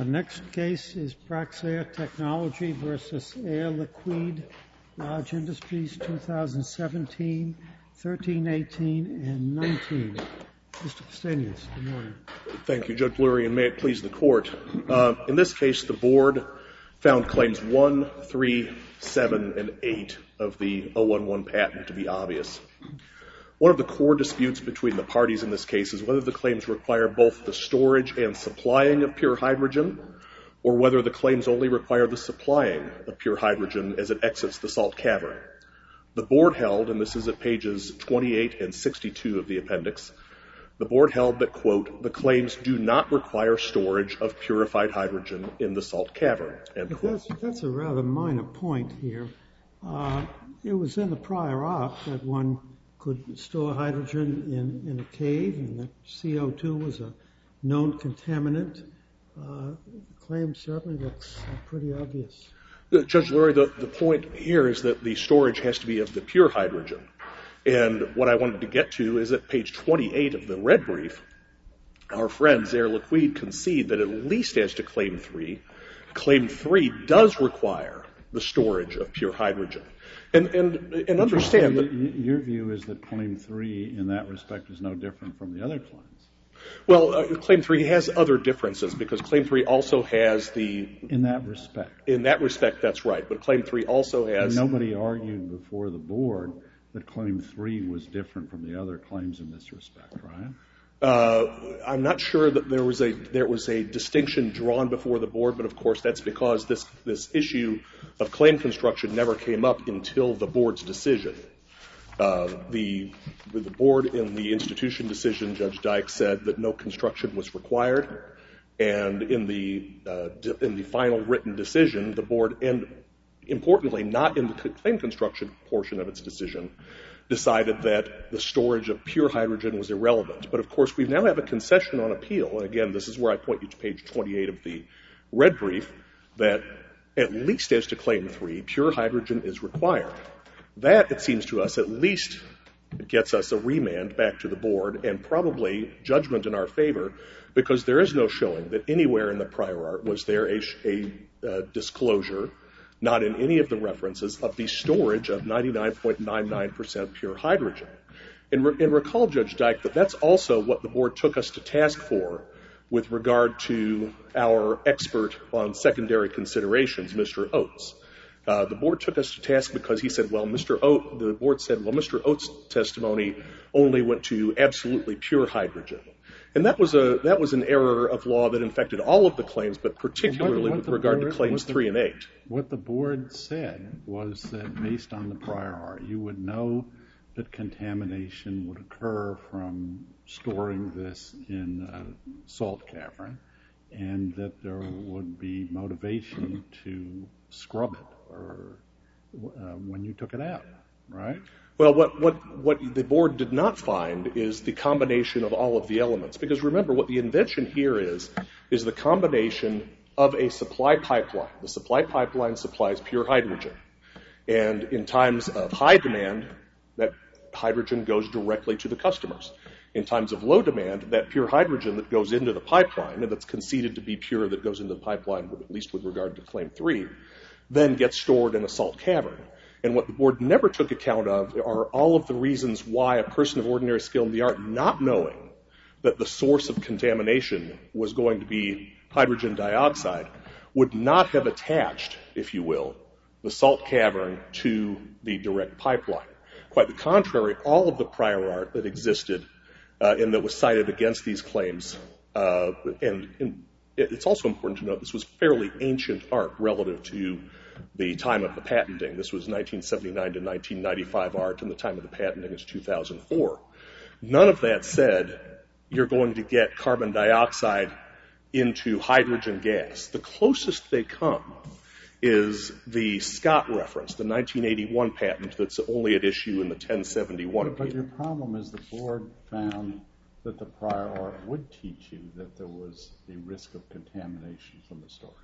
Our next case is Praxair Technology versus Air Liquide Large Industries, 2017, 13, 18, and 19. Mr. Castanis, good morning. Thank you, Judge Lurie, and may it please the Court. In this case, the Board found claims 1, 3, 7, and 8 of the 011 patent to be obvious. One of the core disputes between the parties in this case is whether the claims require both the storage and supplying of pure hydrogen, or whether the claims only require the supplying of pure hydrogen as it exits the salt cavern. The Board held, and this is at pages 28 and 62 of the appendix, the Board held that, quote, the claims do not require storage of purified hydrogen in the salt cavern, end quote. That's a rather minor point here. It was in the prior art that one could store hydrogen in a cave, and that CO2 was a known contaminant. The claim certainly looks pretty obvious. Judge Lurie, the point here is that the storage has to be of the pure hydrogen. And what I wanted to get to is at page 28 of the red brief, our friends, Air Liquide, concede that at least as to Claim 3 does require the storage of pure hydrogen. And understand that... Your view is that Claim 3 in that respect is no different from the other claims. Well, Claim 3 has other differences because Claim 3 also has the... In that respect. In that respect, that's right. But Claim 3 also has... Nobody argued before the Board that Claim 3 was different from the other claims in this respect, right? I'm not sure that there was a distinction drawn before the Board, but of course that's because this issue of claim construction never came up until the Board's decision. The Board in the institution decision, Judge Dyke said that no construction was required, and in the final written decision, the Board, and importantly not in the claim construction portion of its decision, decided that the storage of pure hydrogen was irrelevant. But of course we now have a concession on appeal, and again this is where I point you to page 28 of the red brief, that at least as to Claim 3, pure hydrogen is required. That, it seems to us, at least gets us a remand back to the Board and probably judgment in our favor, because there is no showing that anywhere in the prior art was there a disclosure, not in any of the references, of the storage of 99.99% pure hydrogen. And recall, Judge Dyke, that that's also what the Board took us to task for with regard to our expert on secondary considerations, Mr. Oates. The Board took us to task because he said, the Board said, Mr. Oates' testimony only went to absolutely pure hydrogen. And that was an error of law that infected all of the claims, but particularly with regard to Claims 3 and 8. What the Board said was that based on the prior art, you would know that contamination would occur from storing this in a salt cavern, and that there would be motivation to scrub it or when you took it out, right? Well, what the Board did not find is the combination of all of the elements. Because remember, what the invention here is the combination of a supply pipeline. The supply pipeline supplies pure hydrogen. And in times of high demand, that hydrogen goes directly to the customers. In times of low demand, that pure hydrogen that goes into the pipeline, and that's conceded to be pure that goes into the pipeline, at least with regard to Claim 3, then gets stored in a salt cavern. And what the Board never took account of are all of the reasons why a person of ordinary skill in the art, not knowing that the source of contamination was going to be hydrogen dioxide, would not have attached, if you will, the salt cavern to the direct pipeline. Quite the contrary, all of the prior art that existed and that was cited against these claims, and it's also important to note this was fairly ancient art relative to the time of the patenting. This was 1979 to 1995 art, and the time of the patenting is 2004. None of that said you're going to get carbon dioxide into hydrogen gas. The closest they come is the Scott reference, the 1981 patent that's only at issue in the 1071 appeal. But your problem is the Board found that the prior art would teach you that there was a risk of contamination from the storage.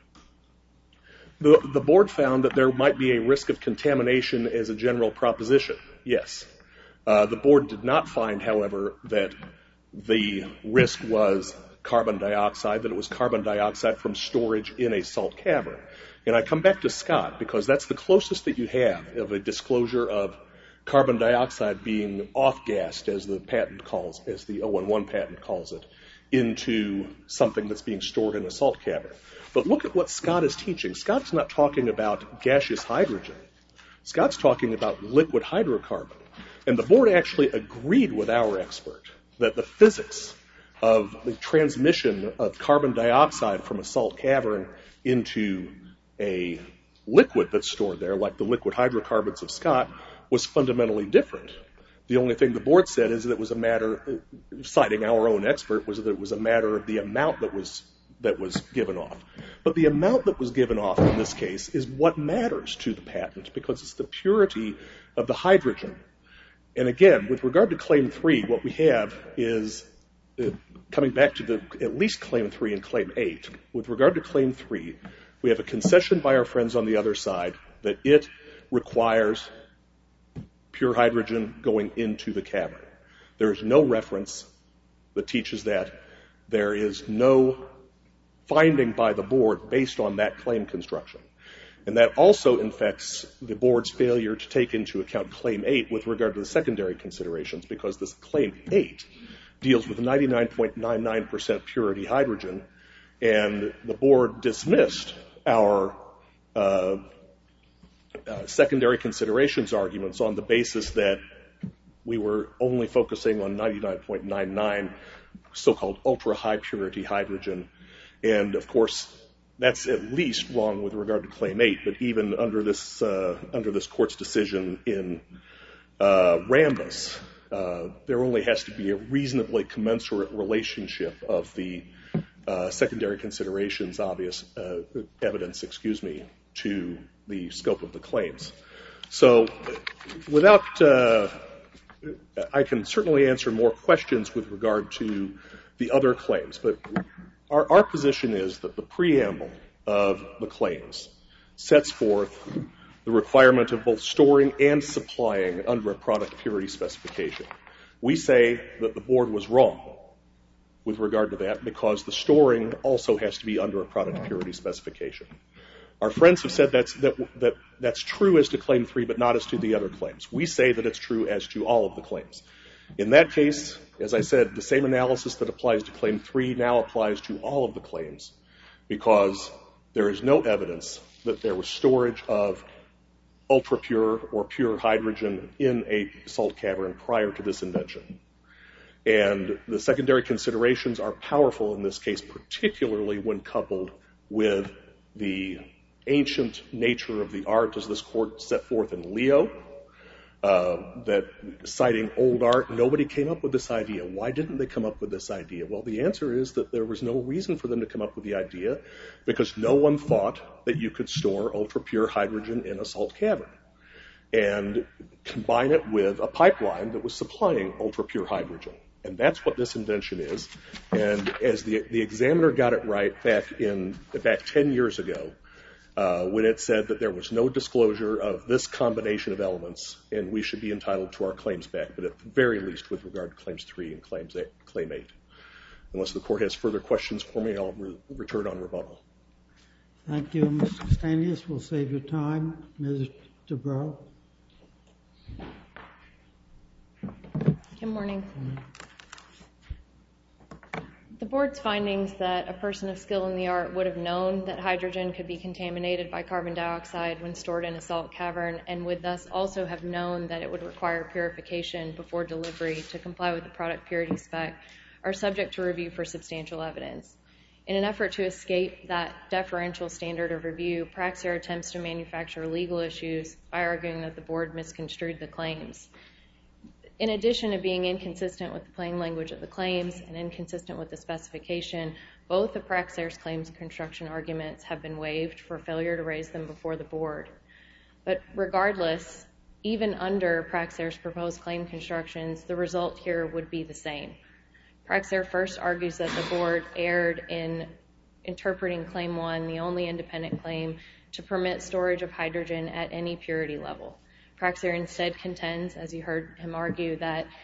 The Board found that there might be a risk of contamination as a general proposition, yes. The Board did not find, however, that the risk was carbon dioxide, that it was carbon dioxide from storage in a salt cavern. And I come back to Scott because that's the closest that you have of a disclosure of carbon dioxide being off-gassed, as the 011 patent calls it, into something that's being stored in a salt cavern. But look at what Scott is teaching. Scott's not talking about gaseous hydrogen. Scott's talking about liquid hydrocarbon. And the board actually agreed with our expert that the physics of the transmission of carbon dioxide from a salt cavern into a liquid that's stored there, like the liquid hydrocarbons of Scott, was fundamentally different. The only thing the board said is that it was a matter, citing our own expert, was that it was a matter of the amount that was given off. But the amount that was given off in this case is what matters to the patent, because it's the purity of the hydrogen. And again, with regard to Claim 3, what we have is, coming back to at least Claim 3 and Claim 8, with regard to Claim 3, we have a concession by our friends on the other side that it requires pure hydrogen going into the cavern. There is no reference that teaches that. There is no finding by the board based on that claim construction. And that also infects the board's failure to take into account Claim 8 with regard to the secondary considerations, because this Claim 8 deals with 99.99% purity hydrogen, and the board dismissed our secondary considerations arguments on the basis that we were only focusing on 99.99 so-called ultra-high purity hydrogen. And, of course, that's at least wrong with regard to Claim 8, but even under this court's decision in Rambus, there only has to be a reasonably commensurate relationship of the secondary considerations evidence, to the scope of the claims. So I can certainly answer more questions with regard to the other claims, but our position is that the preamble of the claims sets forth the requirement of both storing and supplying under a product purity specification. We say that the board was wrong with regard to that because the storing also has to be under a product purity specification. Our friends have said that's true as to Claim 3, but not as to the other claims. We say that it's true as to all of the claims. In that case, as I said, the same analysis that applies to Claim 3 now applies to all of the claims, because there is no evidence that there was storage of ultra-pure or pure hydrogen in a salt cavern prior to this invention. And the secondary considerations are powerful in this case, particularly when coupled with the ancient nature of the art, as this court set forth in Leo, that citing old art, nobody came up with this idea. Why didn't they come up with this idea? Well, the answer is that there was no reason for them to come up with the idea, because no one thought that you could store ultra-pure hydrogen in a salt cavern and combine it with a pipeline that was supplying ultra-pure hydrogen. And that's what this invention is. And as the examiner got it right back 10 years ago, when it said that there was no disclosure of this combination of elements, and we should be entitled to our claims back, but at the very least with regard to Claims 3 and Claim 8. Unless the court has further questions for me, I'll return on rebuttal. Thank you, Mr. Stanius. We'll save your time. Ms. DeBrow. Good morning. The board's findings that a person of skill in the art would have known that hydrogen could be contaminated by carbon dioxide when stored in a salt cavern, and would thus also have known that it would require purification before delivery to comply with the product purity spec, are subject to review for substantial evidence. In an effort to escape that deferential standard of review, Praxair attempts to manufacture legal issues by arguing that the board misconstrued the claims. In addition to being inconsistent with the plain language of the claims and inconsistent with the specification, both of Praxair's claims construction arguments have been waived for failure to raise them before the board. But regardless, even under Praxair's proposed claim constructions, the result here would be the same. Praxair first argues that the board erred in interpreting Claim 1, the only independent claim, to permit storage of hydrogen at any purity level. Praxair instead contends, as you heard him argue, that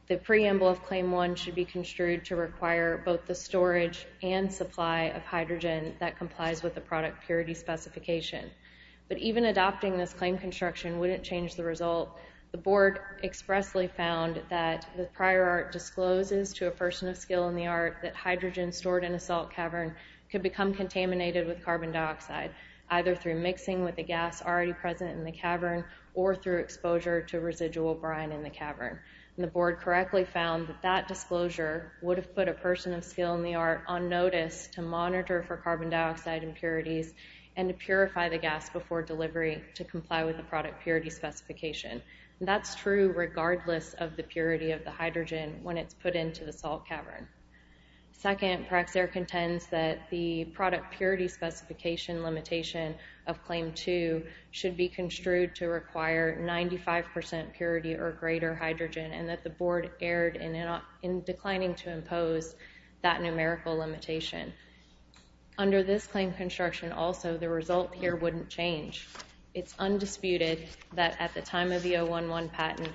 The preamble of Claim 1 should be construed to require both the storage and supply of hydrogen that complies with the product purity specification. But even adopting this claim construction wouldn't change the result. The board expressly found that the prior art discloses to a person of skill in the art that hydrogen stored in a salt cavern could become contaminated with carbon dioxide, either through mixing with the gas already present in the cavern or through exposure to residual brine in the cavern. And the board correctly found that that disclosure would have put a person of skill in the art on notice to monitor for carbon dioxide impurities and to purify the gas before delivery to comply with the product purity specification. And that's true regardless of the purity of the hydrogen when it's put into the salt cavern. Second, Praxair contends that the product purity specification limitation of Claim 2 should be construed to require 95% purity or greater hydrogen, and that the board erred in declining to impose that numerical limitation. Under this claim construction also, the result here wouldn't change. It's undisputed that at the time of the 011 patent,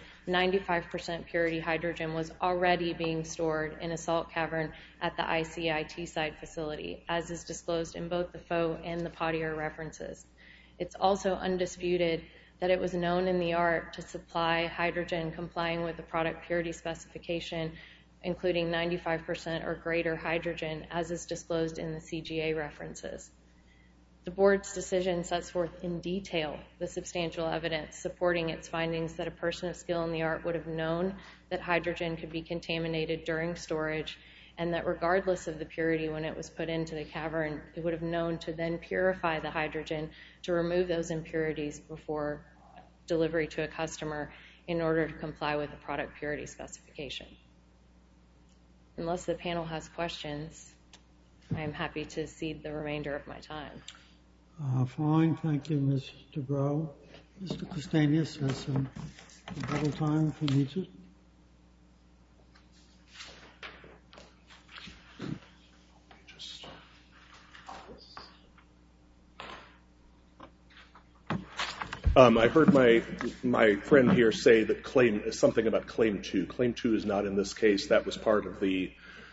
95% purity hydrogen was already being stored in a salt cavern at the ICIT site facility, as is disclosed in both the Faux and the Pottier references. It's also undisputed that it was known in the art to supply hydrogen complying with the product purity specification, including 95% or greater hydrogen, as is disclosed in the CGA references. The board's decision sets forth in detail the substantial evidence supporting its findings that a person of skill in the art would have known that hydrogen could be contaminated during storage, and that regardless of the purity when it was put into the cavern, it would have known to then purify the hydrogen to remove those impurities before delivery to a customer in order to comply with the product purity specification. Unless the panel has questions, I am happy to cede the remainder of my time. Fine, thank you, Ms. Dubrow. Mr. Castanis has some double time if he needs it. I heard my friend here say that something about Claim 2. Claim 2 is not in this case. That was part of the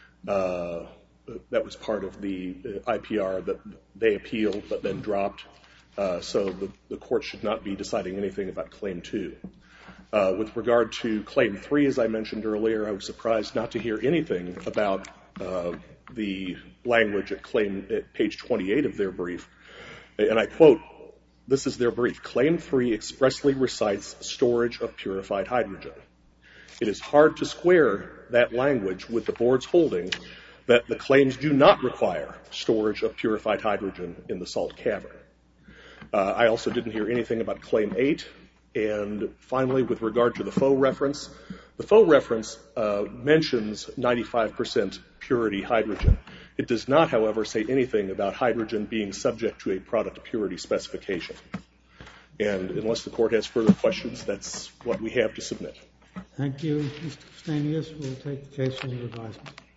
IPR that they appealed but then dropped. So the court should not be deciding anything about Claim 2. With regard to Claim 3, as I mentioned earlier, I was surprised not to hear anything about the language at page 28 of their brief. And I quote, this is their brief, Claim 3 expressly recites storage of purified hydrogen. It is hard to square that language with the board's holding that the claims do not require storage of purified hydrogen in the salt cavern. I also didn't hear anything about Claim 8. And finally, with regard to the Faux reference, the Faux reference mentions 95% purity hydrogen. It does not, however, say anything about hydrogen being subject to a product purity specification. And unless the court has further questions, that's what we have to submit. Thank you, Mr. Castanis. We'll take the case under advisement.